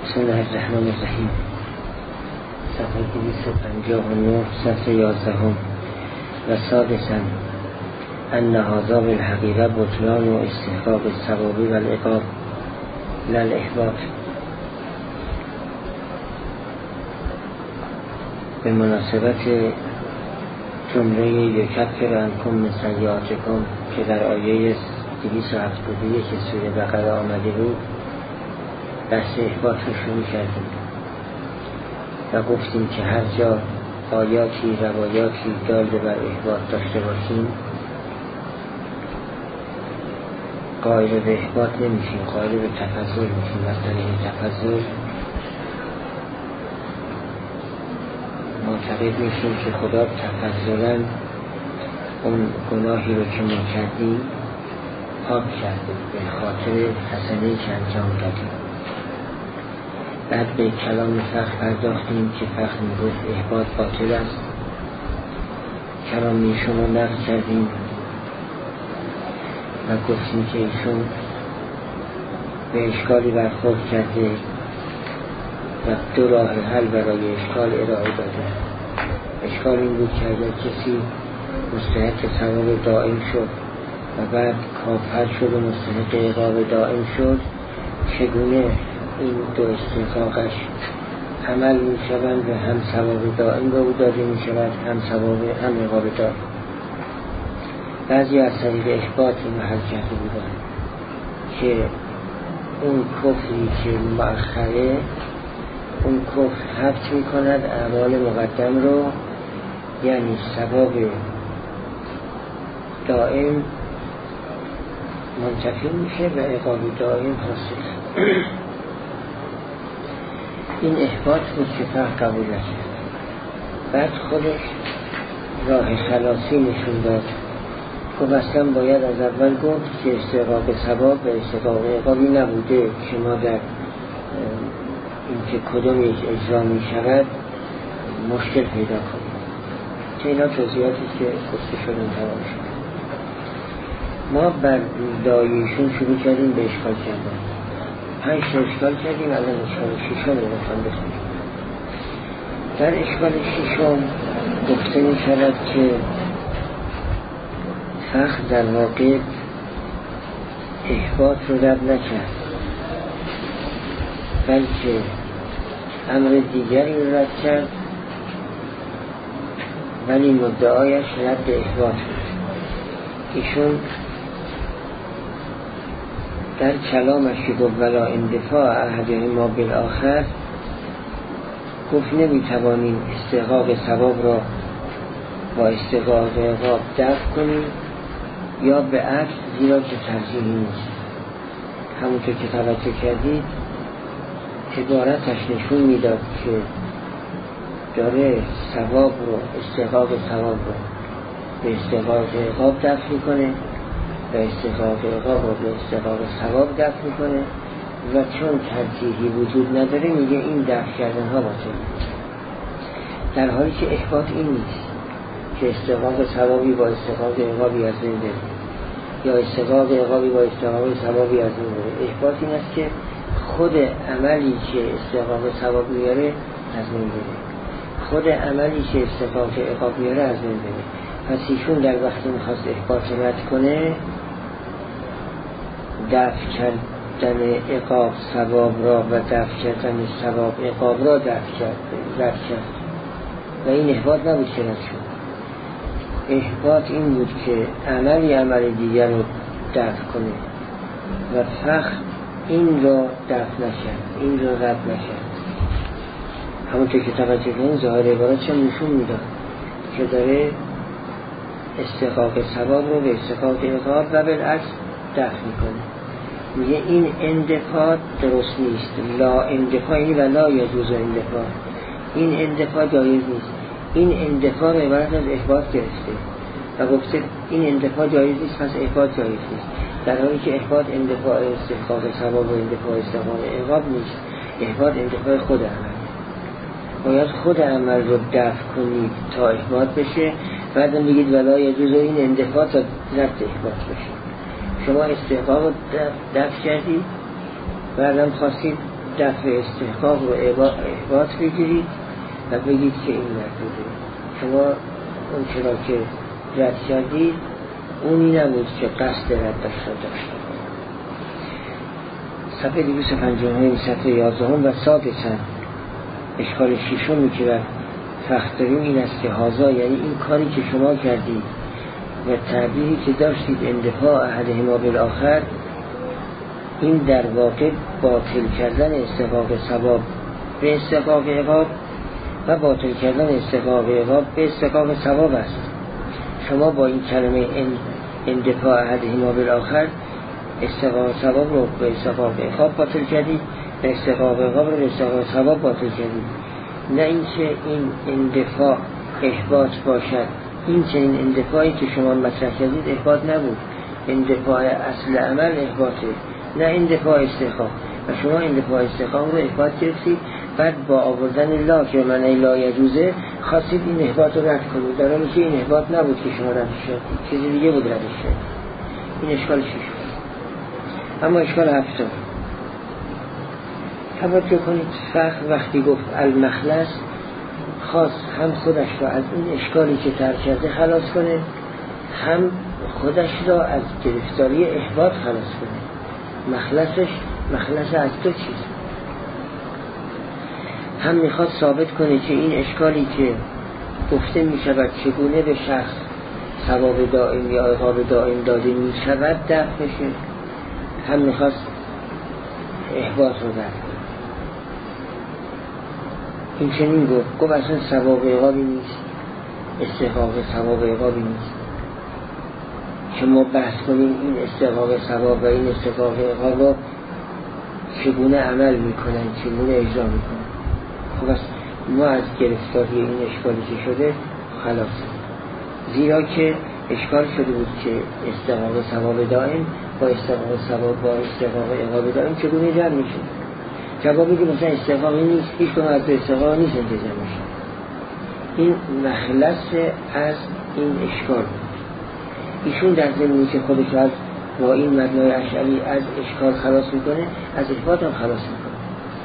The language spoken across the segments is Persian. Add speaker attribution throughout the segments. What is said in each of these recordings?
Speaker 1: بسم الله الرحمن الرحیم. صفحه 259 صفحه 11 و سادسا ان هذا بالحقیقه بطلان و استحقاق الثواب و العقاب لا الاحباط. به مناسبت جمله یکفر عنکم من سیئاتکم که در آیه 271 سوره بقره آمده بود، بحث احباط رو شروع کردیم و گفتیم که هر جا آیاتی روایاتی دال بر احباط داشته باشیم قائل به احباط نمیشیم، قائل به تفضل میشیم. مثلا این تفضل معتقد میشیم که خدا تفضلا اون گناهی رو که ما کردیم پاک کرده به خاطر حسنه که انجام دادیم. بعد به کلام فخر پرداختیم که فخر میگفت احباط باطل است. کلام ایشون رو نقل کردیم و گفتیم که ایشون به اشکالی برخورد کرده و دو راه حل برای اشکال ارائه داده. اشکال این بود که اگر کسی مستحق ثواب دائم شد و بعد کافر شد و مستحق عقاب دائم شد، چگونه این دو استحقاقش عمل می شوند و هم ثواب دائم به او داده می شود، هم ثواب هم عقاب دائم. بعضی از طریق احباط این حل کرده بودن که اون کفری که مؤخره، اون کفر حبس می کند اعمال مقدم رو، یعنی ثواب دائم منتفی میشه و عقاب دائم حاصل. این احباط بود که فقط قبول نشد. بعد خودش راه خلاصی نشون داد. خب اصلا باید از اول گفت که استحقاق ثواب و استحقاق عقابی نبوده که ما در اینکه کدوم یک اجرا می شود مشکل پیدا کنیم، که اینا توضیحاتی که گفته شدن تمام شد. ما بر داییشون شروع کردیم به اشکال کردن. 5 اشکال کردیم، الان اشکال 6 رو بخوام بخونیم. در اشکال 6 گفته می شود که فخر در واقع احباط رو رد نکرد، بلکه امر دیگری رو رد کرد، ولی مدعایش رد احباط بود. ایشون در کلامش که گفت ولا اندفاع احدهما بالآخر، گفت نمیتوانیم استحقاق ثواب را با استحقاق عقاب دفع کنیم یا به عکس، زیرا که ترجیحی نیست. همونطور که توجه کردید عبارتش نشون میداد که داره ثواب رو، استحقاق ثواب رو به استحقاق عقاب دفع میکنه و استحقاق عقاب رو به استحقاق ثواب دفع میکنه و چون ترجیحی وجود نداره میگه این دفع کردن ها باطل. در حالی که احباط این نیست که استحقاق ثوابی با استحقاق عقابی از بین بره یا استحقاق عقابی با استحقاق ثوابی از بین بره. احباط این است که خود عملی که استحقاق ثواب میاره از بین بره، خود عملی که استحقاق عقاب میاره از بین بره. پس ایشون در وقتی میخواست احباط رد کنه، دفع کردن عقاب ثواب را و دفع کردن ثواب عقاب را رد کرد و این احباط نبود که رد شد. احباط این بود که عمل دیگر رو دفع کنه و فخر این رو دفع نشد، این رو رد نشد. همونطور که توجه کنید ظاهر عبارت چه نشون میداد که داره استحقاق ثواب رو به استحقاق عقاب و بالعکس دفع میکنه. میگه این اندفاع درست نیست، لا اندفاع اینی و لا یجوز اندفاع، این اندفاع جایز نیست. این اندفاع رو عبارت از احباط گرفته و گفته این اندفاع جایز نیست، پس احباط جایز نیست، در حالی که احباط اندفاع استحقاق ثواب و اندفاع استحقاق عقاب نیست. احباط اندفاع خود عمل، باید خود عمل رو دفع کنید تا احباط بشه. بعد میگید ولا یجوز این اندفاع تا رد احباط بشه. شما استحقاق رو دفع کردید، بعدم خواستید دفع استحقاق رو احباط بگیرید و بگید که این مردوده. شما اون چرا که رد کردید اونی نبود که قصد ردش را داشته. صفحه 259 صفحه 11 و ثابتن اشکال ششمی که بر فخر داریم این است که هازا یعنی این کاری که شما کردید و تعبیری که داشتید اندفاع احدهما بالآخر، این در واقع باطل کردن استحقاق ثواب به استحقاق عقاب و باطل کردن استحقاق عقاب به استحقاق ثواب است. شما با این کلمه اندفاع احدهما بالآخر استحقاق ثواب رو به استحقاق عقاب باطل کردید و استحقاق عقاب رو به استحقاق ثواب باطل کردید. نه اینکه این اندفاع احباط باشد. این چنین اندفاعی که شما مطرح کردید احباط نبود، اندفاع اصل عمل احباطه، نه اندفاع استحقاق. و شما اندفاع استحقاق رو احباط گرفتید، بعد با آوردن لا که معنی لا یجوزه خواستید این احباط رو رد کنید، در حالی که این احباط نبود که شما ردش شد، چیزی دیگه بود ردش شد. این اشکال 6. اما اشکال 7 توجه کنید. فخر وقتی گفت المخلص خواست هم خودش را از این اشکالی که ترک کرده خلاص کنه، هم خودش را از گرفتاری احباط خلاص کنه. مخلص از دو چیز. هم میخواد ثابت کنه که این اشکالی که گفته میشود چگونه به شخص ثواب دائم یا عقاب دائم داده میشود دفع بشه، هم میخواست احباط رو دفع کنه. این چنین گفت اصلا ثواب عقابی نیست، استحقاق ثواب عقابی نیست. شما بحث کنیم این استحقاق ثواب و این استحقاق عقاب چگونه عمل میکنن، چگونه اجرا میکنن. خب از ما از گرفتاری این اشکالی که شده خلاص، زیرا که اشکال شده بود که استحقاق ثواب دائم با استحقاق ثواب با استحقاق عقاب دائم چگونه جمع میشه. جوابی که مثلا استحقاقی نیست، هیچ کنه از استحقاق نیست انتظار میشه. این مخلص از این اشکال بود. ایشون در ضمنی که خودش از با این مبنای اشعری از اشکال خلاص میکنه، از احباط هم خلاص میکنه.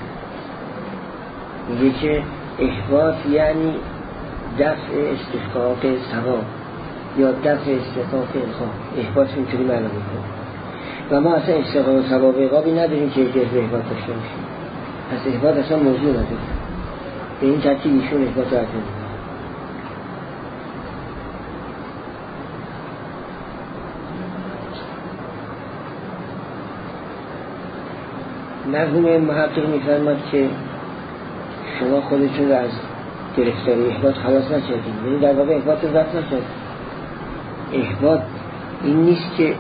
Speaker 1: میگه که احباط یعنی دفع استحقاق ثواب یا دفع استحقاق عقاب. احباط اینطوری معنا میکنه و ما اصلا استحقاق ثواب عقابی نداریم که جزء احباط داشته باشیم. از احباط اصلا موضوع نداریم. به این ترتیب ایشون احباط رو نمیکنه. مرحوم محقق میفرماد که شما خودتون رو از گرفتاری احباط خلاص نکردید، یعنی در واقع احباط رو رفت نکرد. احباط این نیست که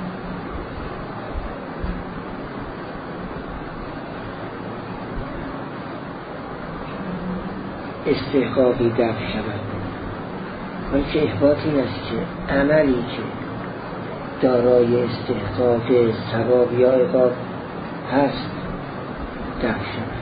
Speaker 1: استحقاقی دفع شود، بلکه احباط این است که عملی که دارای استحقاق ثواب یا عقاب هست دفع شود.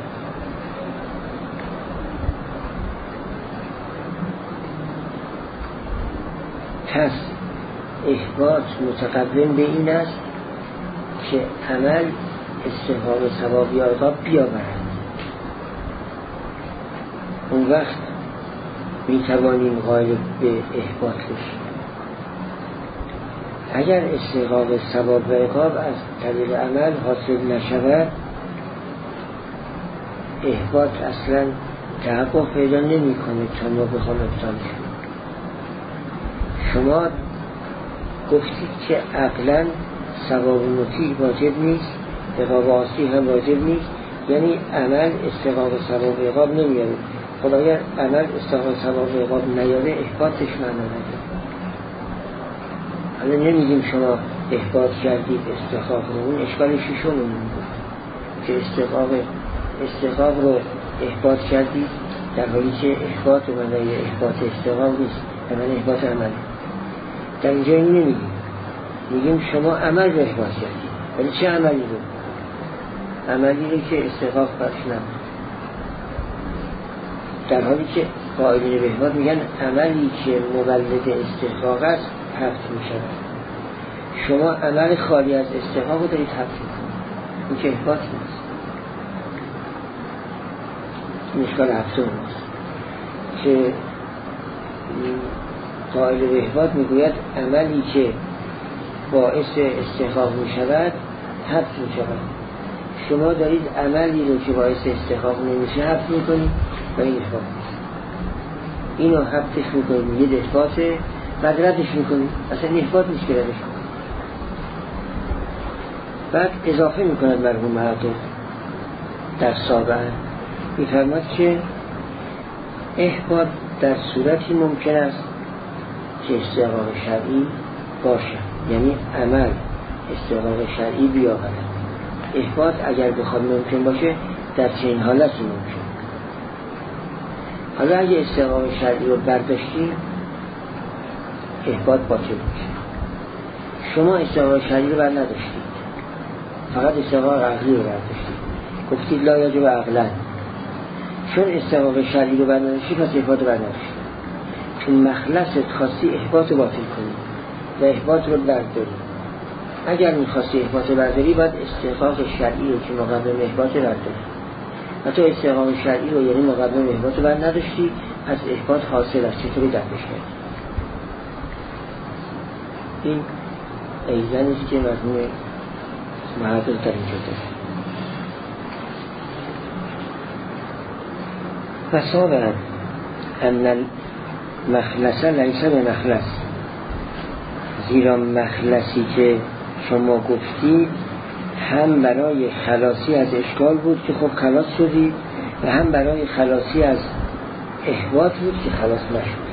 Speaker 1: پس احباط متقدم به این است که عمل استحقاق ثواب یا عقاب بیاورد. اون وقت میتوانیم غالب به احباط بشیم. اگر استحقاق ثواب و عقاب از طریق عمل حاصل نشود، احباط اصلا تحقق پیدا نمی کنه تا ما بخوام ابطال شد. شما گفتید که عقلا ثواب مطیع واجب نیست، عقاب عاصی هم واجب نیست، یعنی عمل استحقاق ثواب و عقاب نمیاره. خب اگر عمل استحقاق ثواب و عقاب نیاره، احباطش معنا نداره. حالا نمیگیم شما احباط کردید استحقاق رو، اون اشکال ششمون بود که استحقاق رو احباط کردید در حالی که احباط معنای احباط استحقاق نیست، معنای احباط عمل. در اینجا این نمیگیم، میگیم شما عمل رو احباط کردید. ولی چه عملی رو؟ عملی رو که استحقاق برش نبود. در حالی که قائلین به احباط میگن عملی که مولد استحقاق است حذف میشود. شما عمل خالی از استحقاق رو دارید حذف میکنید، این که احباط نیست. مشکل هفتم است که قائل به احباط میگوید عملی که باعث استحقاق می شود حبس می شود. شما دارید عملی رو که باعث استحقاق نمیشه حبس میکنید و این احباط نیست. اینو حبسش میکنید یه اثباته، بعد ردش میکنید، اصلا این احباط نیست که ردش کنید. بعد اضافه میکند مرحوم محقق در سابعه میفرماد که احباط در صورتی ممکن است که استحقاق شرعی باشد، یعنی عمل استحقاق شرعی بیاورد. احباط اگر بخواد ممکن باشه در چنین حالتی ممکن. حالا اگه استحقاق شرعی رو برداشتیم احباط باطل میشه. شما استحقاق شرعی رو بر نداشتید، فقط استحقاق عقلی رو برداشتید، گفتید لا یجب عقلا. چون استحقاق شرعی رو بر نداشتید پس احباط رو بر نداشتید. چون مخلصت خواستی احباط رو باطل کنید و احباط رو بردارید. اگر میخواستی احباط رو برداری باید استحقاق شرعی رو که مقدم احباط رو برداری. و تو استحقاق شرعی رو یعنی مقدم احباط رو بر نداشتی، پس احباط حاصل است. چطوری دفعش کردی؟ این ایزن است که مضمون محقق در اینجا داره. فصابا ان المخلص لیس به مخلص، زیرا مخلصی که شما گفتید هم برای خلاصی از اشکال بود که خب خلاص شدید و هم برای خلاصی از احباط بود که خلاص نشد.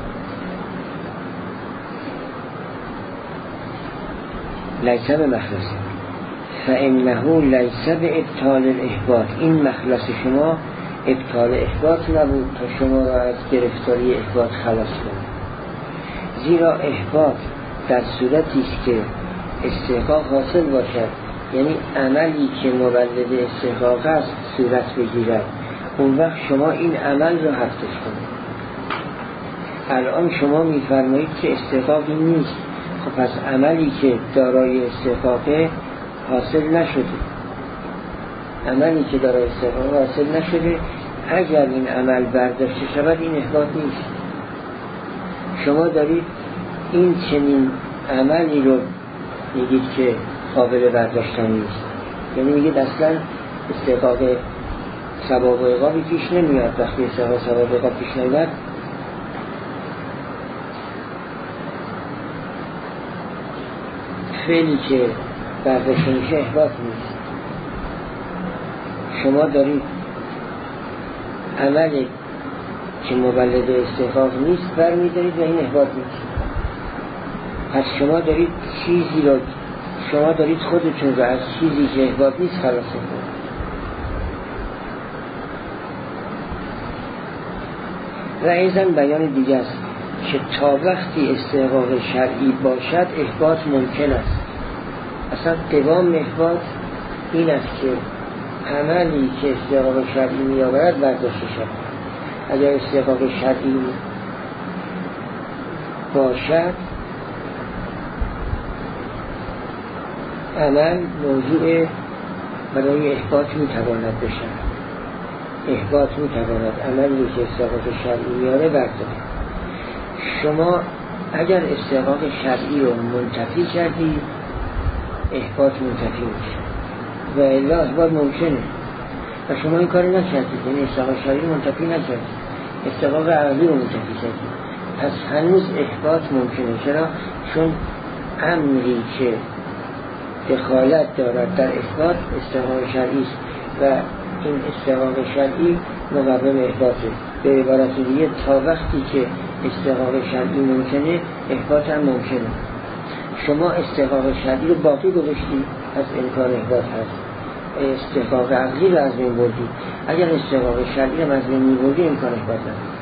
Speaker 1: لیس به مخلص فانه لیس به ابطال الاحباط، این مخلص شما ابطال احباط نبود تا شما را از گرفتاری احباط خلاص کنید. زیرا احباط در صورتی است که استحقاق حاصل باشد، یعنی عملی که مولد استحقاق است صورت بگیرد، اون وقت شما این عمل رو حبسش کنید. الان شما میفرمایید که استحقاقی نیست، خب پس عملی که دارای استحقاق حاصل نشده، عملی که دارای استحقاق حاصل نشده، اگر این عمل برداشته شود این احباط نیست. شما دارید این چنین عملی رو میگید که قابل برداشتن نیست، یعنی میگید اصلا استحقاق ثواب و عقابی پیش نمیاد. وقتی استحقاق ثواب و عقاب پیش نمیاد فعلی که برداشته میشه احباط نیست. شما دارید عملی که مولد استحقاق نیست برمیدارید و این احباط نیست. پس شما دارید چیزی را، شما دارید خودتون رو از چیزی که احباط نیست خلاص کنید. و ایضاً بیان دیگه است که تا وقتی استحقاق شرعی باشد احباط ممکن است. اصلا قوام احباط این است که عملی که استحقاق شرعی می‌آورد برداشته شود. اگر استحقاق شرعی باشد عمل موضوع برای احباط میتواند بشود. احباط میتواند عملی که استحقاق شرعی میاره بردارد. شما اگر استحقاق شرعی رو منتفی کردی احباط منتفی میشه و الا احباط ممکنه و شما این کاری نکردید، یعنی استحقاق شرعی منتفی نکردید، استحقاق عقلی رو منتفی کردید، پس هنوز احباط ممکنه. چرا؟ چون امری که دخالت دارد در احباط استحقاق شرعی است و این استحقاق شرعی مقرم احباطه. به عبارت دیگه تا وقتی که استحقاق شرعی ممکنه احباط هم ممکنه. شما استحقاق شرعی رو باقی گذاشتید از امکان احباط هست، استحقاق عقلی رو از بین بردید. اگر استحقاق شرعی رو از بین می‌بردید امکان احباط نداره.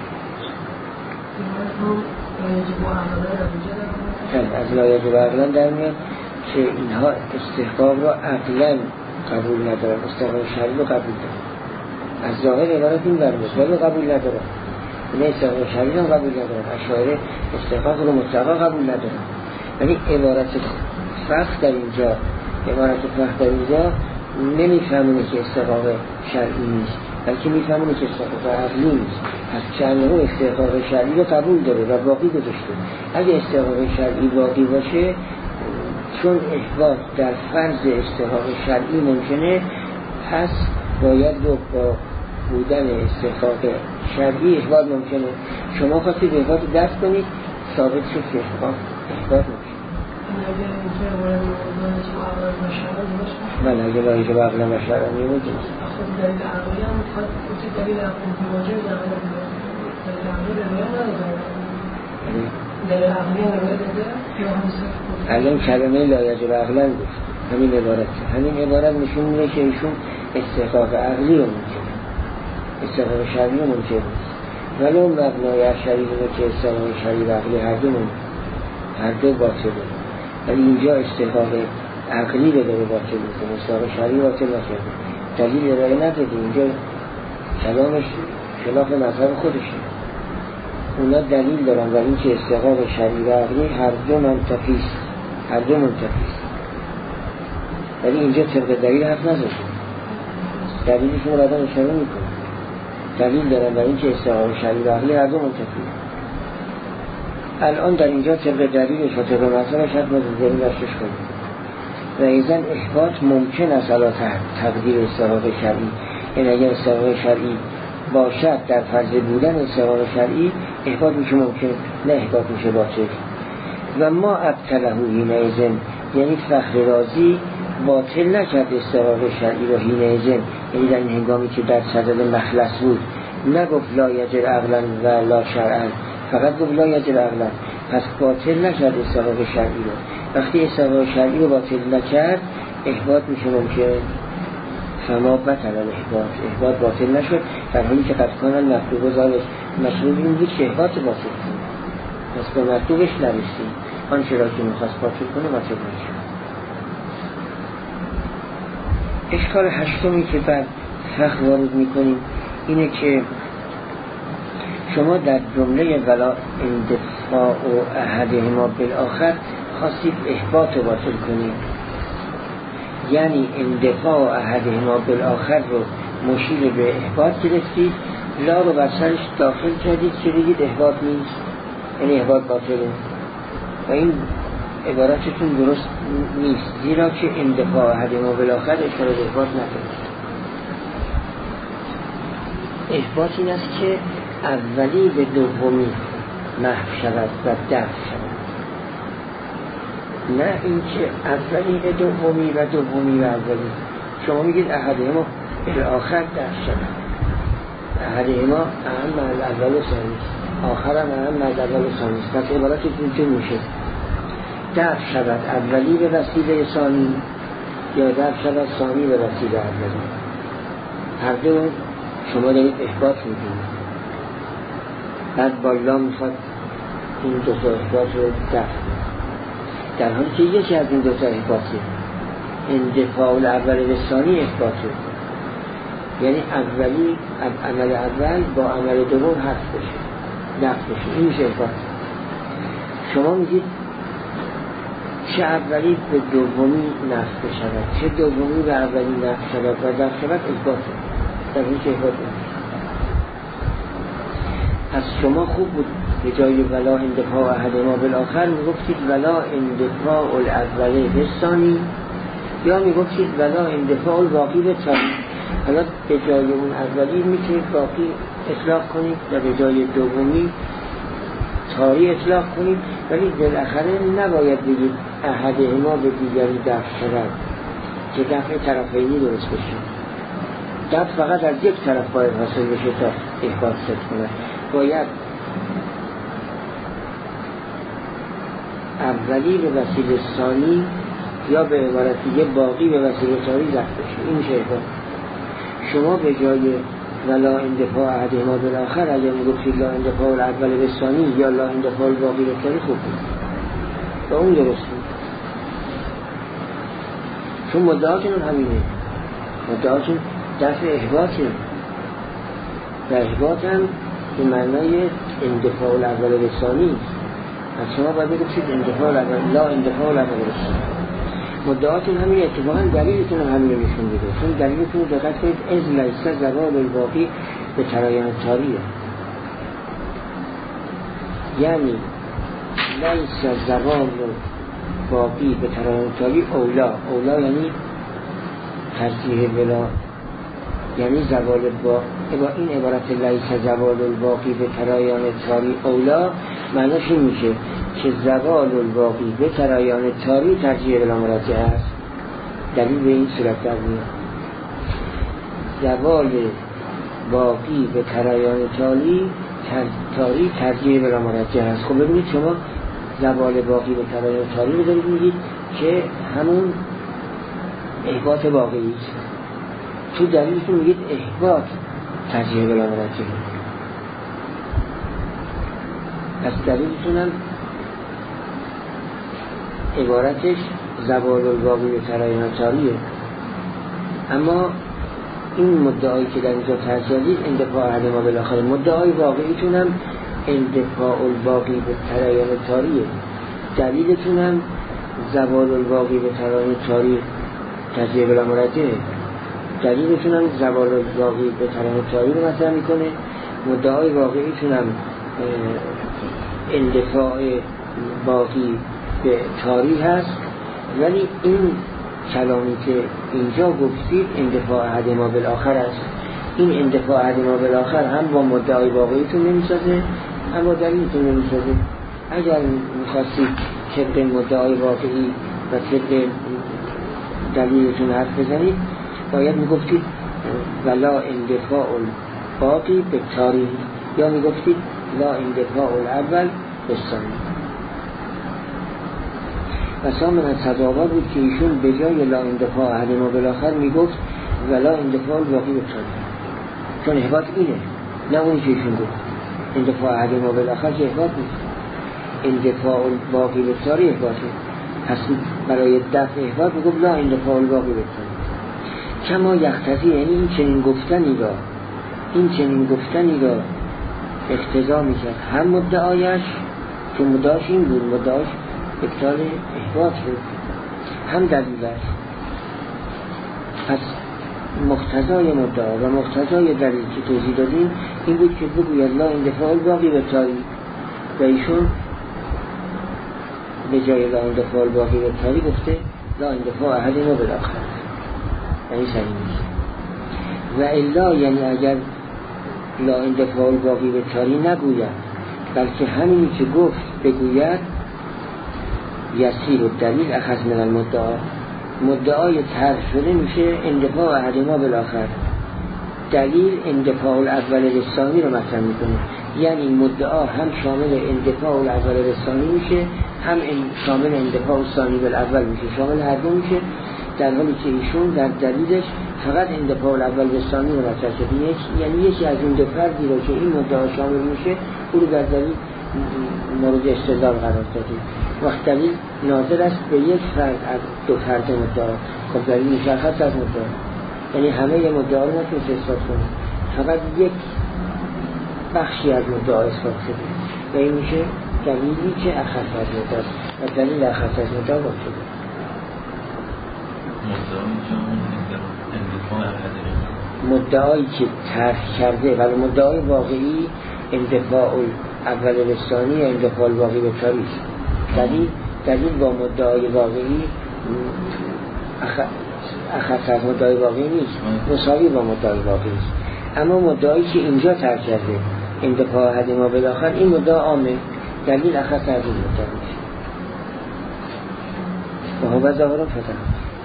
Speaker 1: از لا یجب عقلا در میاد که اینها استحقاق رو عقلا قبول ندارن، استحقاق شرعی رو قبول دارن. از ظاهر عبارت این برمیاد ولی قبول ندارن. این استحقاق شرعی رو قبول ندارن. اشاعره استحقاق رو مطلقا قبول ندارن. یعنی عبارت فقه در اینجا نمیفهمونه که استحقاق شرعی نیست، بلکه میفهمونه که استحقاق عقلی نیست. پس چنه استحقاق شرعی رو قبول داره و باقی گذاشته. اگه استحقاق شرعی باقی باشه، چون احباط در فرض استحقاق شرعی ممکنه، پس باید رو با بودن استحقاق شرعی احباط ممکنه. شما خواستید احباط دست کنید، ثابت شد که احباط ممکنه. بله، اگه لایج و عقلا و شرعا میمود نیست.
Speaker 2: دلیل عقلی هم میخواد دلیل مواجه دلیل عقلی
Speaker 1: الان کلمه لایج و عقلا گفت، همین عبارت، همین عبارت نشون میده که ایشون استحقاق عقلی رو ممکنه، استحقاق شرعی رو ممکنه نیست. ولی اون مبنای شرعی رو که استحقاق شرعی و عقلی هر دو باطله، ولی اینجا استحقاق عقلی رو داره باطل میکنه، استحقاق شرعی باطل نکنه. دلیل ارائه نداده، اینجا کلامش خلاف مذهب خودشه. اونا دلیل دارن ولی این که استحقاق شرعی و عقلی هر دو منتفیست، ولی اینجا طبق دلیل حرف نزده، دلیلشون رو بعدا اشاره میکنه. دلیل دارن ولی این که استحقاق شرعی و عقلی هر دو منتفیست. الان در اینجا طبق دلیلش و طبق مذهبش حرف نزده داشتش کنیم. و ایزن احباط ممکن است علا تقدیر استحقاق شرعی. این اگر استحقاق شرعی باشد در فرض بودن استحقاق شرعی احباط میشه ممکن، نه احباط میشه باطل. و ما ابطله حینئذ، یعنی فخر رازی باطل نکرد استحقاق شرعی رو حینئذ، یعنی در این هنگامی که در صدد مخلص بود نگفت لا یجر عقلا و لا شرعا، فقط گفت لا یجر عقلا، پس باطل نکرد استحقاق شرعی رو. وقتی استحقاق شرعی رو باطل نکرد احباط میشه ممکن. فما بطل احباط باطل نشد، در حالی که قد کانن مطلوب و ذالک، مطلوب این بود که احباط باطل کنه، پس به مطلوبش نرسید، آنچه را که میخواست باطل کنه باطل نشد. اشکال هشتمی که بعد فخر وارد میکنیم اینه که شما در جمله ولا اندفاع و احدهما بالآخر خواستید احباط رو باطل کنید، یعنی اندفاع و احدهما بالآخر رو مشیر به احباط گرفتید، لا رو بر سرش داخل کردید که بگید احباط نیست، یعنی احباط باطله. و این عبارتتون درست نیست، زیرا که اندفاع و احدهما بالآخر اشاره به احباط نکنید. احباط این است که اولی به دومی محو شود و دفع شود، نه اینکه اولی به دومی و دومی به اولی. شما میگید احدهما به آخر دفع شود، احدهما اهم از اول ثانی است، آخر هم اهم از اول ثانی است. پس عبارتتون چه میشه؟ دفع شود اولی به وسیله ثانی یا دفع شود ثانی به وسیله اولی. هر دو شما دارید احباط میکنید. بعد بالا میخواد این دو تا احباط رو دفع، در حالی که یکی از این دو تا احباطه، اندفاع الاول به ثانی احباطه، یعنی اولی عمل اول با عمل دوم حذف بشه، دفع بشه، این میشه احباط. شما میگید چه اولی به دومی نفع بشود، چه دومی به اولی نفع شود و دفع شود احباطه، در حالی که احباط نمیشه. پس شما خوب بود به جای ولا اندفاع احدهما بالآخر میگفتید ولا اندفاع الاول بالثانی، یا میگفتید ولا اندفاع الباقی بالثانی. حالا به جای اون اولی میتونید باقی اطلاق کنید و به جای دومی تاری اطلاق کنید، ولی بالاخره نباید بگید احدهما به دیگری دفع شود که دفع طرفینی درست بشه. دفع فقط از یک طرف باید حاصل بشه تا احباط ست کنه. باید اولی به وسیله ثانی یا به عبارت دیگه باقی به وسیله تاری دفع بشه، این میشه احباط. شما به جای ولا اندفاع احدهما بالآخر اگر میگفتید لا اندفاع الاول به ثانی یا لا اندفاع الباقی به تاری خوب بود و اون درست بود، چون مدعاتون همینه، مدعاتون دفع احباطه و احباط هم به معنای اندفاع الاول به ثانی. از شما باید بگفتید اندفاع الاول، لا اندفاع الاول به ثانی. مدعاتون همین، اتفاقا دلیلتون هم همین رو نشون میده. چون دلیلتون رو دقت کنید، از لیس زوال الباقی به ترایان تاریه، یعنی لیس زوال باقی به ترایان تاری اولا یعنی ترجیح بلا، یعنی زوال با این عبارت لیس زوال الباقی به ترایان تاری اولا معناش این میشه که زوال الباقی به ترایان تاری ترجیح بلا مراجعه است. دلیل به این صورت در میاد، زوال باقی به ترایان تاری ترجیح بلا مراجعه است. خب ببینید شما زوال باقی به ترایان تاری رو دارید میگید که همون احباط واقعی است، تو دلیلتون میگید احباط ترجیح بلا مراجعه. پس دلیلتون هم عبارتش زوال الباقی به ترایان تاریه. اما این مدعایی که در اینجا ترجیحید اندفاع احد ما بالاخره، مدعای واقعیتون هم اندفاع الباقی به ترایان تاریه، دلیلتون هم زوال الباقی به ترایان تاری ترجیح بلا مراجعه، دلیلتون هم زوال الباقی به ترایان تاری رو مطرح میکنه. مدعای واقعیتون هم اندفاع باقی به تاری هست، ولی این کلامی که اینجا گفتید اندفاع احد ما بالاخر است. این اندفاع احد ما بالاخر هم با مدعای واقعیتون نمیسازه هم با دلیلتون نمیسازه. اگر میخواستید طبق مدعای واقعی و طبق دلیلتون حرف بزنید باید میگفتید ولا اندفاع باقی به تاری، یا میگفتید لا اندفاع الاول به ثانی. و سامن صدابا بود که ایشون به جای لا اندفاع احد ما بالاخر میگفت ولا اندفاع باقی به تاری، چون احباط اینه، نه اونی که ایشون گفت اندفاع احد ما بالاخر که احباط نیست، اندفاع باقی به تاری احباطه. پس برای دفع احباط میگفت لا اندفاع باقی به تاری. کما یقتضی، یعنی این چنین گفتنی را اقتضا میکرد هم مدعایش که مدعاش این بود، مدعاش ابطال احباط بود، هم دلیلش. پس مقتضای مدعا و مقتضای دلیل که توضیح دادیم این بود که بگوید لا اندفاع باقی به تاری، و ایشون به جای لا اندفاع باقی به تاری گفته لا اندفاع احد ما بالاخر، یعنی صحیح نیست. و الا یعنی اگر لا اندفاع باقی به تاری نگوید بلکه همینی که گفت بگوید، یسیر و دلیل اخذ من المدعا، مدعای طرح شده میشه اندفاع احد ما بالاخر، دلیل اندفاع الاول للثانی رو مطرح میکنه. یعنی مدعا هم شامل اندفاع الاول للثانی میشه، هم شامل اندفاع الثانی بالاول میشه، شامل هر دو میشه، در حالی که ایشون در دلیلش فقط اندفاع الاول للثانی رو مطرح شده. یعنی یکی از این دو فردی رو که این مدعا شامل میشه او رو در دلیل مورد استدلال قرار دادیم. وقت دلیل ناظر است به یک فرد از دو فرد مدعا، خب دلیل مشخص از مدعا، یعنی همه مدعا رو نتونست اثبات کنه، فقط یک بخشی از مدعا اثبات شده و این میشه دلیلی که اخص از مدعا و دلیل اخص از مدعا باید شده. مدعایی که طرح کرده ولی مدعای واقعی اندفاع اول للثانی یا اندفاع باقی به تاری است. دلیل با مدعای واقعی اخص از مدعای واقعی نیست، مساوی با مدعای واقعی است. اما مدعایی که اینجا طرح کرده اندفاع احد ما بالاخر، این مدعا عامه، دلیل اخص از این مدعا میشه. و هو ظاهر فتح.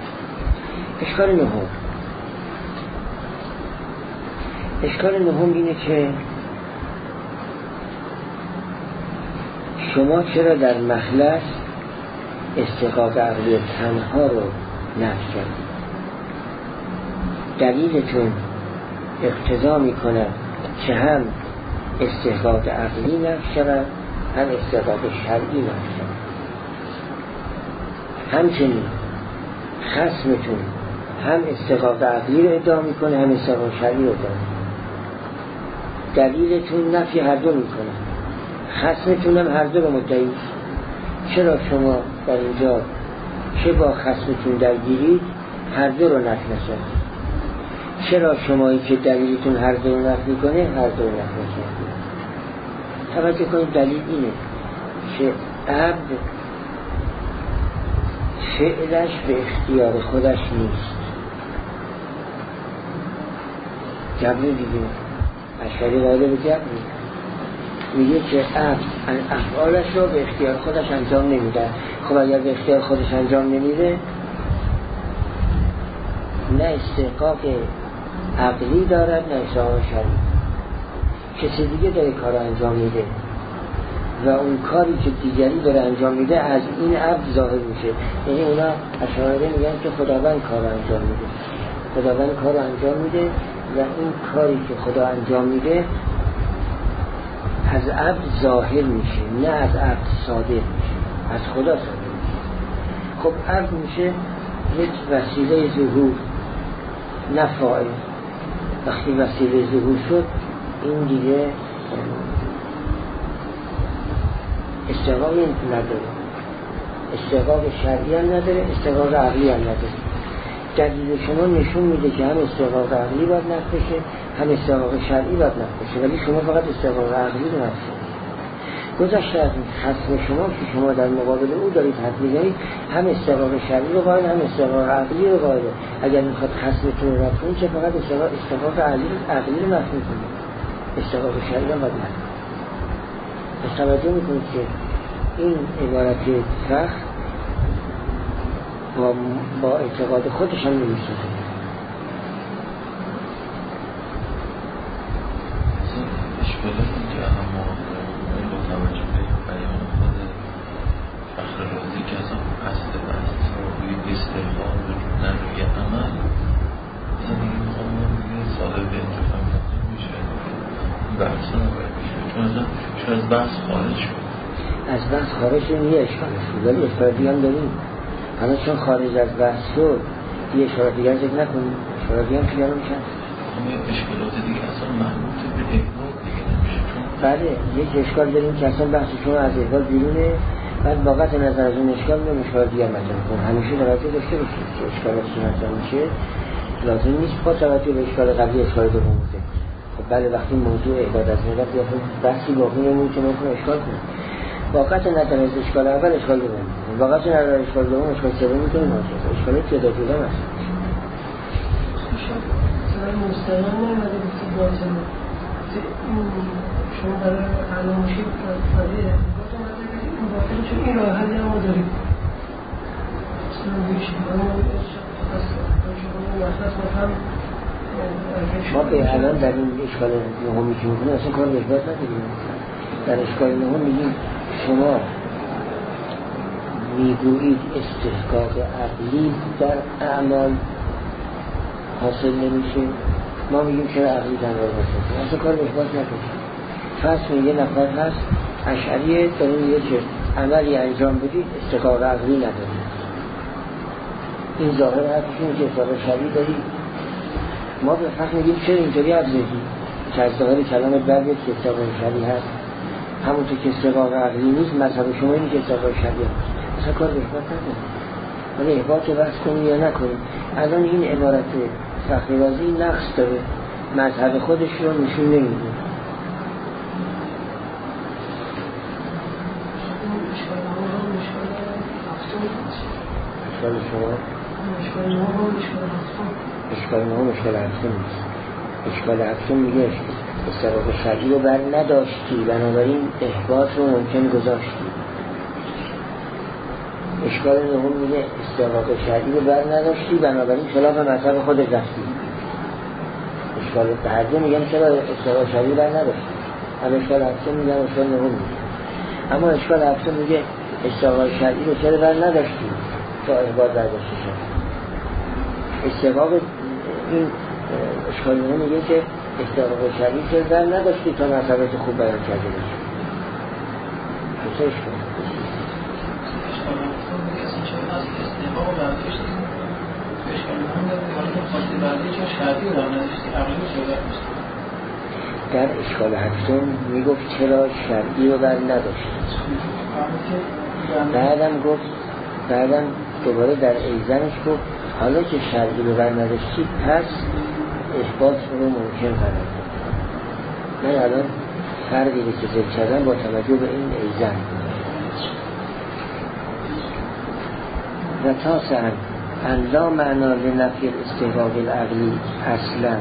Speaker 1: اشکال نهم اینه که شما چرا در مخلص استحقاق عقلی تنها رو نفی کردید؟ دلیلتون اقتضا میکنه که هم استحقاق عقلی نفی شود هم استحقاق شرعی نفی شود. همچنین خصمتون هم استحقاق عقلی رو ادعا میکنه هم استحقاق شرعی رو ادعا میکنه. دلیلتون نفی هر دو میکنه، خصمتون هم هر دو رو مدعی. چرا شما در اینجا چه با خصمتون درگیرید هر دو رو نفی نشد. چرا شمایی که دلیلتون هر دو رو نفی کنه هر دو رو نفی نشد؟ توجه کنید دلیل اینه که عبد فعلش به اختیار خودش نیست. جبر دیگه اشعری قائل به جبر میگه که عبد افعالش رو به اختیار خودش انجام نمیده. خب اگر به اختیار خودش انجام نمیده نه استحقاق عقلی دارد نه استحقاق شرعی. کسی دیگه داره کار انجام میده و اون کاری که دیگری داره انجام میده از این عبد ظاهر میشه. یعنی اونا اشاعره میگن که خداوند کار انجام میده، خداوند کار انجام میده و این کاری که خدا انجام میده از عبد ظاهر میشه نه از عبد صادر میشه، از خدا صادر میشه. خب عبد میشه یک وسیله ظهور نه فاعل. وقتی وسیله ظهور شد این دیگه استحقاقی نداره، استحقاق شرعی هم نداره، استحقاق عقلی هم نداره. دلیل شما نشون میده که هم استحقاق عقلی باید نفی بشه هم استحقاق شرعی باید نفی بشه، ولی شما فقط استحقاق عقلی رو نفی کنید. گذشته از خصم شما که شما در مقابل او دارید حد میزنید هم استحقاق شرعی رو قائل هم استحقاق عقلی رو قائل. اگر میخواد خصمتون رو رد کنید چه فقط استحقاق عقلی رو نفی کنید، استحقاق شرعی هم باید نفی. پس توجه میکنید که این عبارت فخر با اعتقاد خودش هم نمیشه.
Speaker 3: اشکالات اینجا اما با توجه به بیان خود فخر رازی که اصلا قصد بحث روی استقلال وجود نداره عمل اصلا این میخوام ساده به انتفاع میشه بحث رو باید میشه چون اصلا شاید بحث خارج شد.
Speaker 1: از بحث خارج شد یه اشکالش شد ولی اشکالاتی هم داریم. حالا چون خارج از بحث شد یه اشکالات دیگر ذکر نکنیم، اشکالاتی هم خیال میشن.
Speaker 3: همه اشکالات دیگه اصلا مربوط به احوال دیگه نمیشه. چون
Speaker 1: بله یک اشکال داریم که اصلا بحث شما از احوال بیرونه، بعد با قطع نظر از اون اشکال میام اشکال دیگر مطرح کنم. همیشه توجه داشته باشید که اشکالاتی که مطرح میشه لازم نیست با توجه به اشکال قبلی اشکال دوم بوده. خب بله وقتی موضوع عبادت نگاه یا بحثی باقی نمونه که ممکن اشکال کنه. با قطع نظر از اشکال اول اشکال دوم، با قطع نظر از اشکال دوم اشکال سوم میتونیم مواجه. اشکالات جدا جدا هست.
Speaker 2: مستقیم نمیده بسی باطن شما برای علامشی فرده این باطن چون این راه حلی هم ما داریم اصلا بیشی
Speaker 1: ما به الان در این اشکال نهمی که میکنیم اصلا کار بهبات نداریم. در اشکال نهم میگیم شما میگویید استحقاق عقلی در اعمال حاصل نمیشه، ما میگیم چرا عقلی در اعمال حاصل اصلا کار بهبات نکنیم. فرض یه نفر هست اشعریه داره میگه که عملی انجام بدید استحقاق عقلی ندارید. این ظاهر حرفشون که استحقاق شرعی دارید. ما به فرق میگیم چرا اینطوری عرض بدید که از ظاهر کلام برگه که استحقاق شرعی هست همونطور که استحقاق عقلی نیست. مذهب شما اینه که استحقاق شرعی هست. اصلا کار بهبات نکنیم ولی احباط بحث کنیم یا نکنیم. الان این عبارت فخر رازی نقص داره، مذهب خودش رو نشون نمیده. اشکال شما اشکال نهم اشکال هفتم نیست. اشکال هفتم میگه استحقاق شرعی رو بر نداشتی بنابراین احباط رو ممکن گذاشتی. اشکال نهم میگه استحقاق شرعی رو بر نداشتی بنابراین خلاف مذهب خود رفتی. اشکال هفتم میگن چرا استحقاق شرعی بر نداشتی. اما اشکال هفتم میگن اشکال نهم میگه. اما اشکال هفتم میگه استحقاق شرعی رو چرا بر نداشتی تا احباط برداشته شد. استحقاق این اشکال نهم میگه که استحقاق شرعی چرا بر نداشتی تا مذهبت خوب بیان کرده باشی. چه اشکال؟ در اشکال هفتم میگفت چرا شرعی رو بر نداشت. بعدم دوباره در ایزنش گفت حالا که شرعی رو برنداشتید پس اثبات رو ممکن قرار داد. من الان فرقی رو که ذکر کردم با توجه به این ایزن و تاسعاً ان لا معنا لنفی الاستحقاق العقلی اصلا،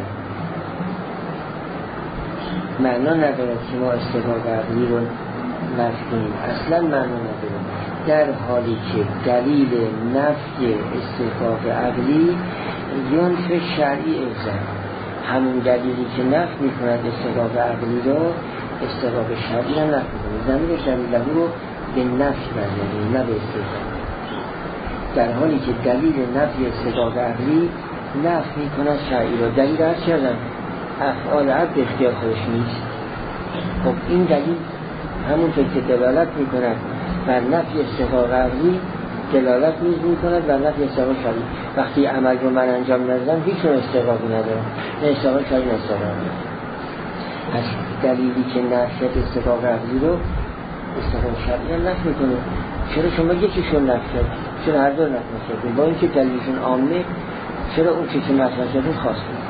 Speaker 1: معنا ندارد که ما استحقاق عقلی رو نفی کنیم، اصلا معنا ندارد، در حالی که دلیل نفی استحقاق عقلی ینفی شرعی ایزن، همون دلیلی که نفی میکند استحقاق عقلی رو استحقاق شرعی رو نفی کنید، ضمیر دلیل رو به نفی برداریم نه به استحقاق، در حالی که دلیل نفی استحقاق عقلی نفی میکند شرعی رو. دلیل هست کردن افعال عبد اختیار خودش نیست. خب این دلیل همونطور که دلالت میکند بر نفی استحقاق عقلی دلالت نیز میکند بر نفی استحقاق شرعی. وقتی عمل رو من انجام ندادم هیچ اون استحقاقی ندارم، نه استحقاق شرعی نه استحقاق عقلی. از دلیلی که نفی استحقاق عقلی رو استحقاق شرعی هم نفی میکنه. چرا شما یکیشون نفی کرد؟ چرا هر دو نفی کرد؟ با اینکه دلیلشون عامه، چرا اون که مطرح شده خاص بود؟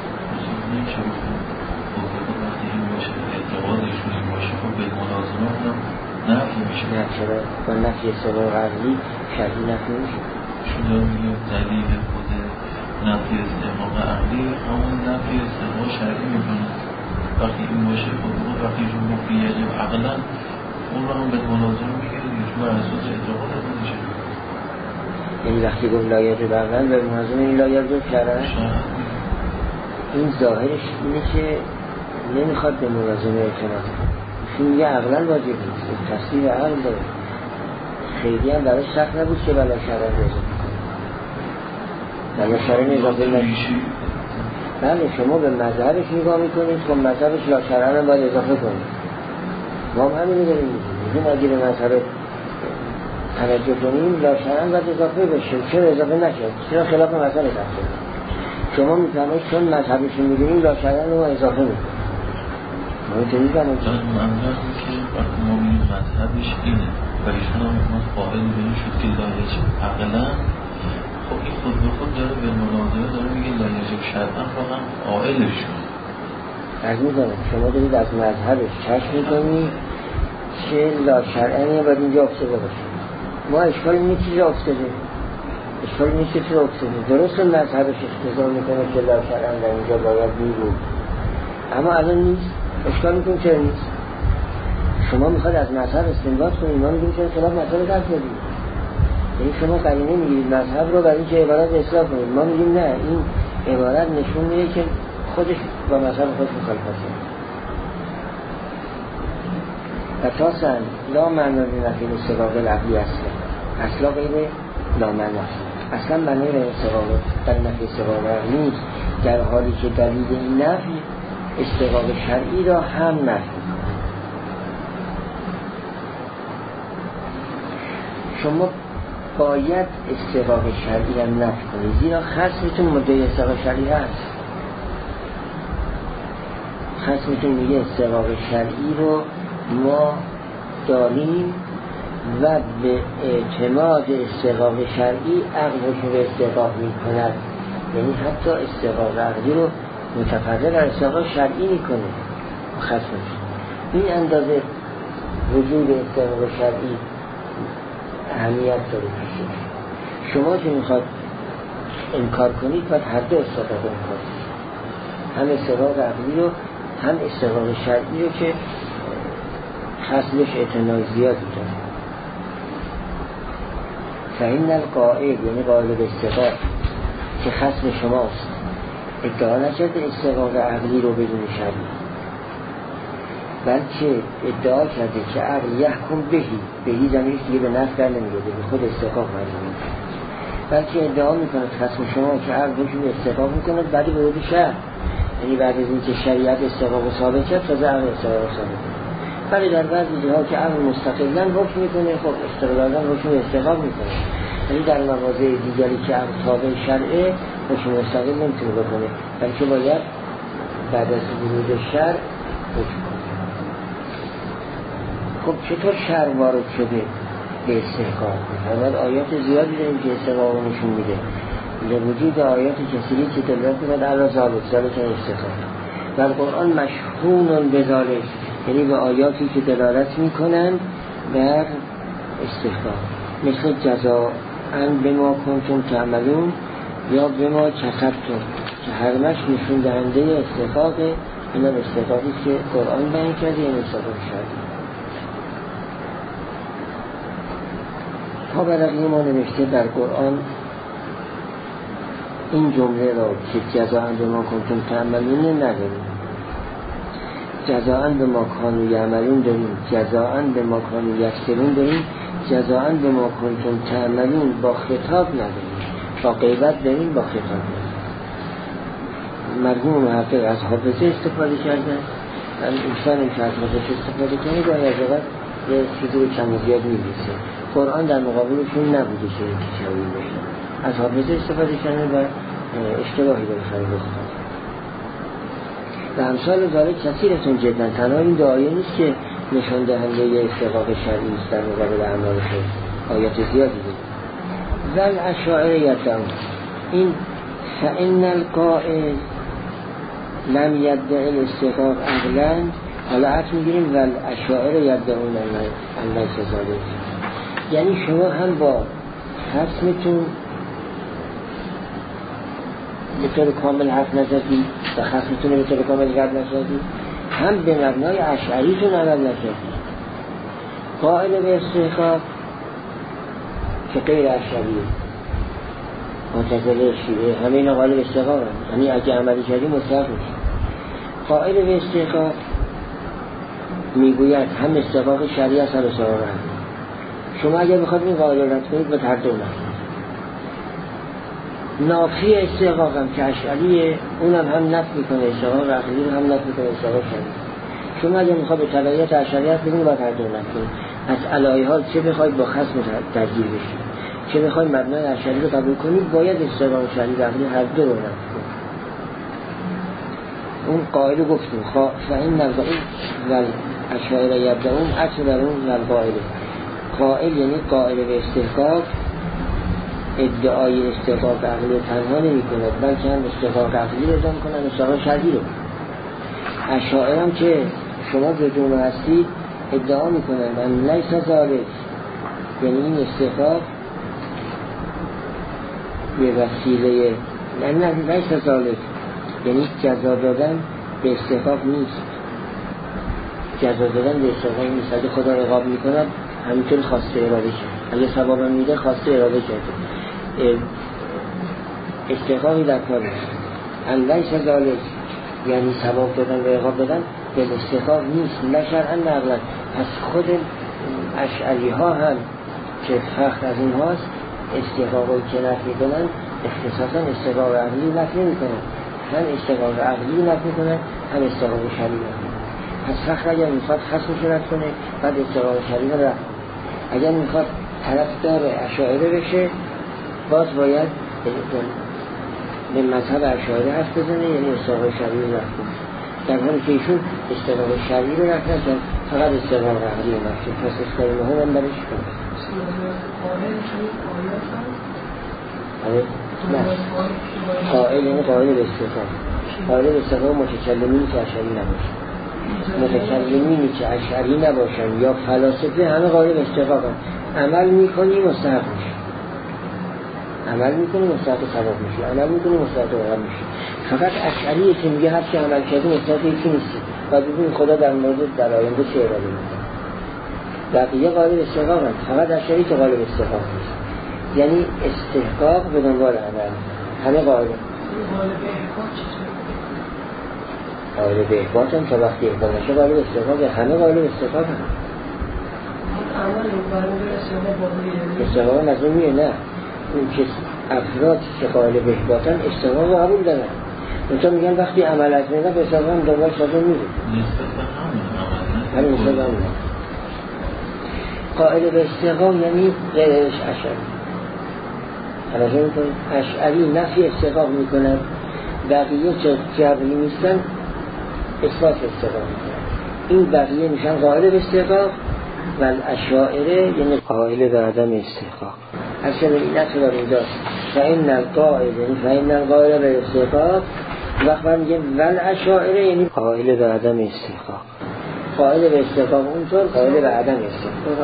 Speaker 3: وقتی این باشه اعتقادشون این باشه خب به ملازمه هم نفی میشه.
Speaker 1: نه چرا با نفی استحقاق عقلی شرعی نفی میشه؟
Speaker 3: چون میگه دلیل خود نفی استحقاق عقلی همون نفی استحقاق شرعی میکنه. وقتی این باشه خب وقتی جون مفتی یجب عقلا اون رو هم به ملازمه میگه بر اساس اعتقاد خودشه.
Speaker 1: یعنی وقتی گفت لایجب عقلا به ملازمه این لایجب شرعی، این ظاهرش اینه که نمیخواد به ملازمه اعتماد کنه. چون میگه عقلا واجب نیست، تصدیق عقل داره. خیلی هم براش سخت نبود که بلا شرعی اضافه کنه. بلا شرعی اضافه نمیشه. بله شما به مذهبش نگاه میکنید که مذهبش لا شرعی هم باید اضافه کنید. ما هم همینی داریم میگیم اگه به مذهب توجه کنیم لا شرعی هم باید اضافه بشه. چرا اضافه نشد؟ چرا خلاف مذهب اضافه؟ شما میفهمید چون مذهبشون میگیم لا شرعی رو اضافه میکنیم. ما اینطوری میفهمید
Speaker 3: منظور که وقتی ما میگیم مذهبش اینه و ایشون هم ما قائل به این شد که لایجب عقلا، خب این خود به خود داره به مناظره داره میگه لایجب شرعا رو هم قائلش شد.
Speaker 1: از میدونم شما دارید از مذهبش کشف میکنید که لا شرعی باید اینجا افتاده باشه. ما اشکال این چیزا افتاده، اشکال این چیزا افتاده. درست مذهبش اختزار میکنه که لا شرعی در اینجا باید میبود، اما الان نیست. اشکال میکنه چرا نیست؟ شما میخواد از مذهب استنباط کنید، ما میگیم چرا خلاف مذهب درک بدید. یعنی شما قرینه میگیرید مذهب رو برای اینکه عبارت اصلاح کنید. ما میگیم نه، این عبارت نشون میده که خودش با مذهب خودش مخالفت کنه. و تاسعاً لا معنا لنفی الاستحقاق العقلی اصلا غیر لا معنا، اصلا معنی استحقاق در نفی استحقاق عقلی نیست، در حالی که دلیل این نفی استحقاق شرعی را هم نفی. شما باید استحقاق شرعی هم نفی کنید، زیرا خصمتون مدعی استحقاق شرعی هست. خصمتون میگه استحقاق شرعی رو ما داریم و به اعتماد استحقاق شرعی عقل رو به استحقاق میکند، یعنی حتی استحقاق عقلی رو متفرع در استحقاق شرعی میکنه. خصمش این اندازه وجود استحقاق شرعی اهمیت داره. شما که میخواد انکار کنید باید هر دو استحقاق انکار کنید، هم استحقاق عقلی رو هم استحقاق شرعی رو که خصمش اعتنای زیادی داره. فإن القائل یعنی قائل به استحقاق که خصم شماست ادعا نکرده استحقاق عقلی رو بدون شرعی، بلکه ادعا کرده که عقل یحکم بهی زمینش دیگه به نفس در نمیده، به خود استحقاق مرزی، بلکه ادعا میکنه خصم شما که عقل بهشون استحقاق میکنه بعد ورود شرع، یعنی بعد از این که شریعت استحقاق رو ثابت کرد تازه عقل استحقاق رو ثابت کرد. ولی در بعضی جاها که عقل مستقلاً حکم میکنه خب استقلالاً حکم استحقاق میکنه، یعنی در مواضع دیگری که عقل تابع شرعه حکم مستقل نمیتونه بکنه، بلکه باید بعد از ورود شرع حکم کنه. خب چطور شرع وارد شده؟ به استحقاق می‌فرماید. آیات زیادی داریم که استحقاق رو نشون میده. وجود آیات کثیری که دلالت می‌کند علی ذالک استحقاق. در قرآن مشحون به ذالک، یعنی به آیاتی که دلالت می‌کنند بر استحقاق، مثل جزاء به ما کنتم تعملون یا به ما کسبتم که هر مش نشون دهنده استحقاق. این استحقاقی که قرآن بیان کرده، این استحقاق شرعی. طبرقی ما نوشته در قرآن این جمله را که جزاء به ما کنتم تعملون نداریم، جزاء به ما کانوا یعملون داریم، جزاء به ما کانوا یکسبون داریم، جزاء به ما کنتم تعملون با خطاب نداریم، با غیبت داریم، با خطاب نداریم. مرحوم محقق از حافظه استفاده کردن. انسان که از حافظه استفاده کنه گاهی از اوقات یه چیزی رو کم و زیاد می‌ریزه. قرآن در مقابلشون نبوده که شبیه بشه. از حافظه استفاده کردن و اشتباهی بالاخره بخواد. و امثال ذالک کثیرتون جدا. تنها این دو آیه نیست که نشان دهنده استحقاق شرعی است در مقابل اعمال خیر. آیات زیادی داره. ول اشاعره یدعون این فإن القائل لم یدعی الاستحقاق عقلا. حالا عطف میگیریم ول اشاعره یدعون الله ذالک، یعنی شما هم با خصمتون به طور کامل حرف نزدید و خصمتون به طور کامل رد نزدید، هم به مبنای اشعریتون عمل نکردید. قائل به استحقاق که غیر اشعریه، معتزله، شیعه، همه اینا قائل به استحقاق هم. یعنی اگه عملی کردی مستحق میشه. قائل به استحقاق میگوید هم استحقاق شرعی است هم استحقاق عقلی. شما اگر بخواید این قائل رد کنید به هر دو نکنید. نافی استحقاق هم که اشعریه، اونم هم نفی میکنه استحقاق عقلی رو، هم نفی میکنه استحقاق شرعی. شما اگر میخواید به تبعیت اشعریت بگید باید هر دو نکنید. از علایه حال چه بخواید با خصم درگیر بشید، چه بخواید مبنای اشعری رو قبول کنید، باید استحقاق شرعی و عقلی هر دو رو نفی کنید. اون قائل رو گفتیم فإن نبدأی و اشاعره یبدأون عطف بر اون و قائل. قائل یعنی قائل به استحقاق ادعای استحقاق عقلی تنها نمی کند، بلکه هم استحقاق عقلی رو ادعا کنند، استحقاق شرعی رو. اشاعره هم که شما بدون هستید ادعا می کنند ان لیس ذالک، یعنی این استحقاق یه وسیله نه لیس ذالک، یعنی جزا دادن به استحقاق نیست. جزا دادن به استحقاق نیست. اگه خدا عقاب میکند همینطور خواسته اراده کرد، اگه ثواب میده خواسته اراده کرد، استحقاقی در کار نیست. ان لیس ذالک یعنی ثواب دادن و عقاب دادن به استحقاق نیست، نه شرعا نه عقلا. پس خود اشعری ها هم که فخر از این هاست استحقاقی که نفی کنن اختصاصا استحقاق عقلی نفی نمیکنن، هم استحقاق عقلی نفی میکنن هم استحقاق شرعی نفی. پس فخر اگر میخواد خصمش رد کنه بعد استحقاق شرعی رو رد کنه. اگر میخواد طرفدار اشاعره بشه باز باید به مذهب اشاعره حرف بزنه، یعنی استحقاق شرعی رو رد کنه. در حالی که ایشون استحقاق شرعی رو رد نکن، فقط استحقاق عقلی رو رد کنه. پس اشکال مهم هم برش کنه. نه قائل یعنی قائل به استحقاق. قائل به استحقاق متکلمینی که اشعری نباشن، متکلمینی که اشعری نباشن یا فلاسفه همه قائل به استحقاق هم. عمل میکنی مستحق میشی، عمل میکنی مستحق ثواب میشی، عمل میکنی مستحق عقاب میشی. فقط اشعریه که میگه هر چی عمل کردی مستحق یکی نیستی و ببین خدا در مورد در آینده چه اراده میکنه. بقیه قائل به استحقاق هم، فقط اشعری که قائل به استحقاق نیست. یعنی استحقاق به دنبال عمل همه قائله. قائل به احباط هم تا وقتی احباط نشه قائل به استحقاق، همه قائل به استحقاق هم. استحقاق نظمیه نه، اون که افراد که قائل به احباط هم استحقاق رو قبول دارن. اونجا میگن وقتی عمل از میده به استحقاق هم دنبال سازم میده. همین استحقاق هم قائل به استحقاق یعنی غیرش اشعری. توجه میکنید اشعری نفی استحقاق میکنن، بقیه که جبری نیستن اثبات استحقاق میکنن. این بقیه میشن قائل به استحقاق، و الاشاعره یعنی قائل به عدم استحقاق. اصلا این نتو دار اینجاست فإن القائل به استحقاق. وقت من میگه و الاشاعره یعنی قائل به عدم استحقاق. قائل به استحقاق اونطور، قائل به عدم استحقاق.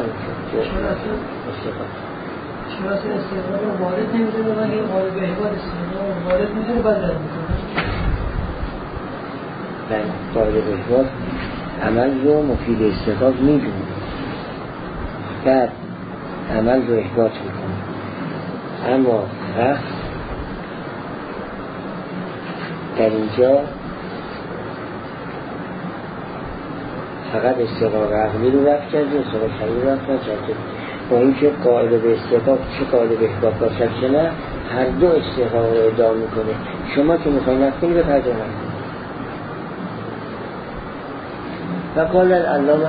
Speaker 2: چرا اصلا استحقاق رو وارد نمیدونه ولی قائل به احباد استحقاق رو وارد میدونه بعد در میکنه؟
Speaker 1: نه، قائل به احباد عمل رو مفید استحقاق میدونه، بعد عمل رو احباط میکنه. اما وقت در اینجا فقط استحقاق عقلی رو رفت کرده، استحقاق شرعی رو رفت کرده. با این که قائل به استحقاق چه قائل به احباط باشد چه نه، هر دو استحقاق رو ادعا میکنه. شما که میخواین نکنی به پرده نکنی. و قال العلامة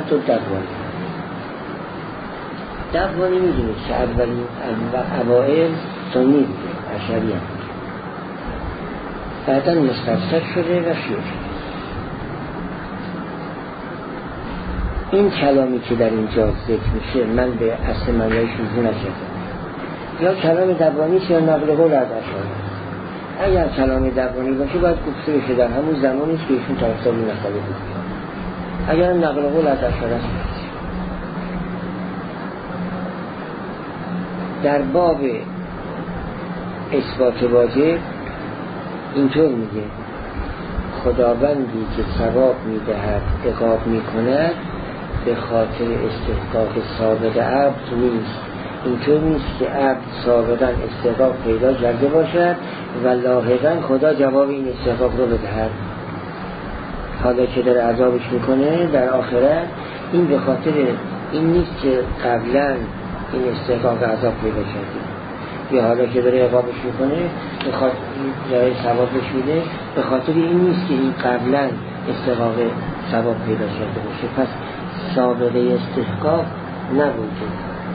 Speaker 1: الدغوانی میدونید که اولین اوائل سنی بوده، اشعری هم بعدا مستفسر شده و شیعه شده. این کلامی که در اینجا ذکر میشه من به اصل معنیش رجوع نکردم، یا کلام دغوانی یا نقل قول از اشعری. اگر کلام دغوانی باشه باید گفته بشه در همون زمانی که ایشون طرفدار این مسئله بود. اگر نقل قول از اشعری است. در باب اثبات واجب اینطور میگه خداوندی که ثواب میدهد عقاب میکند به خاطر استحقاق سابق عبد نیست. اینطور نیست که عبد سابقا استحقاق پیدا کرده باشد و لاحقا خدا جواب این استحقاق رو بدهد. حالا که در عذابش میکنه در آخرت، این به خاطر این نیست که قبلا این استحقاق عذاب پیدا کرده، یا حالا که داره عقابش میکنه به خاطر جای ثوابش میده، به خاطر این نیست که این قبلا استحقاق ثواب پیدا کرده باشه. پس سابقه استحقاق نبوده.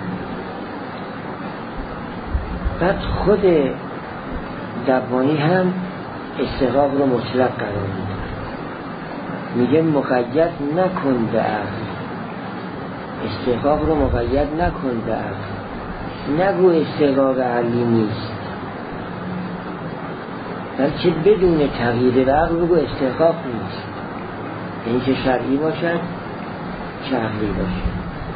Speaker 1: بعد خود دغوانی هم استحقاق رو مطلق قرار میده، میگه مقید نکن به عقل. استحقاق رو مقید نکن به عقل، نگو استحقاق عقلی نیست، بلکه بدون تغییر به عقل بگو استحقاق نیست. یعنی که شرعی باشد چه عقلی باشد.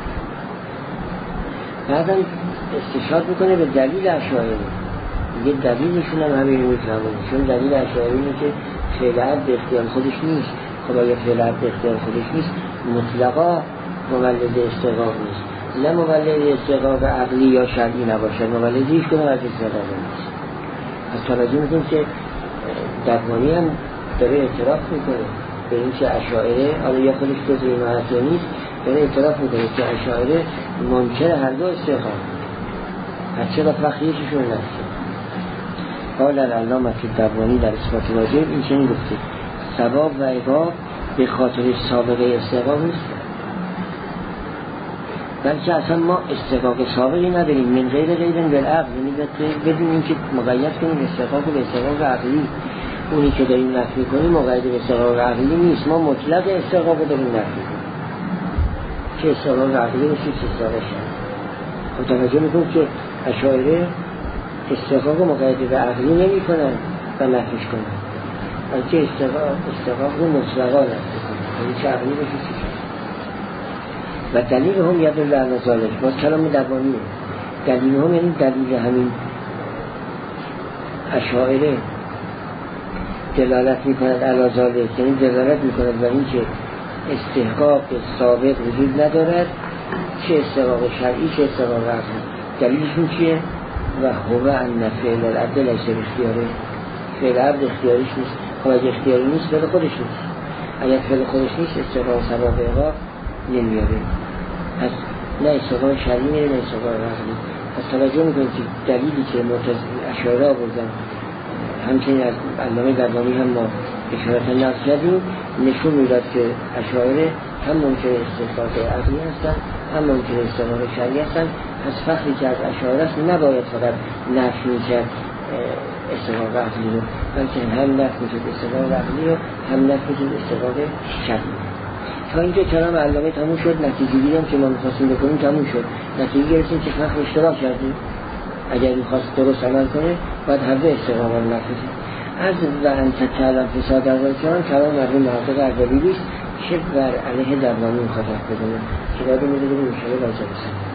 Speaker 1: بعدم استشهاد میکنه به دلیل اشاعره. میگه دلیلشون هم همین رو میفهمونه، چون دلیل اشاعره اینه که فعل عبد اختیار خودش نیست. خب اگه فعل عبد اختیار خودش نیست مطلقا مولد استحقاق نیست، نه مولد استحقاق عقلی یا شرعی نباشد، مولد هیچ کنه از استحقاق نیست. از توجه میکنیم که دغوانی هم داره اعتراف میکنه به این که اشاعره، حالا یا خودش جزء این مسئله نیست، داره اعتراف میکنه که اشاعره منکر هر دو استحقاق، هرچه را فخریششون نفسه. قال العلامة الدغوانی در اثبات واجب این چنین گفته ثواب و عقاب به خاطر سابقه استحقاق نیست، بلکه اصلا ما استحقاق سابقی نداریم. من غیر بالعقل، یعنی بدون اینکه مقید کنیم استحقاق به استحقاق عقلی. اونی که داریم نفی کنیم مقید به استحقاق عقلی نیست، ما مطلق استحقاق رو داریم نفی کنیم، چه استحقاق عقلی باشه چه استحقاق شرعی. خب توجه میکنیم که اشاعره استحقاق مقید به عقلی نمی کنن و نفیش کنن، بلکه استحقاق رو مطلقا نفی کنن، یعنی چه عقلی باشه چه شرعی. و دلیل هم یدل علی ذلک، باز کلام دغوانیه. دلیل هم یعنی دلیل همین اشاعره دلالت میکند علی ذلک، یعنی دلالت میکند بر اینکه استحقاق سابق وجود ندارد، چه استحقاق شرعی چه استحقاق عقلی. دلیلشون چیه؟ و هو ان فعل العبد لیس باختیاره، فعل عبد اختیاریش نیست. خب اگه اختیاری نیست فعل خودش نیست، اگر فعل خودش نیست استحقاق ثواب عقاب نمیاره. پس نه استحقاق شرعی میره نه استحقاق عقلی. پس توجه میکنید که دلیلی که اشاعره آوردن، همچنین از علامه دغوانی هم ما اشارتا نقل کردیم، نشون میداد که اشاعره هم منکر استحقاق عقلی هستن هم منکر استحقاق شرعی هستن. پس فخری که از اشاعره است نباید فقط نفی میکرد استحقاق عقلی رو، بلکه هم نفی میکرد استحقاق عقلی رو هم نفی میکرد استحقاق شرعی. تا اینجا کلام علامه تموم شد، نتیجه گیری هم که ما می‌خواستیم بکنیم تموم شد. نتیجه گرفتیم که فقط اشتباه کردیم. اگر می‌خواست درست عمل کنه باید هر دو استقامت رو نفذه. از و انت کلام فساد از کلام مرحوم محقق اردبیلی است که بر علیه دربانی می‌خواد حرف بزنه که باید می‌دونیم ان شاء الله راجع بشه.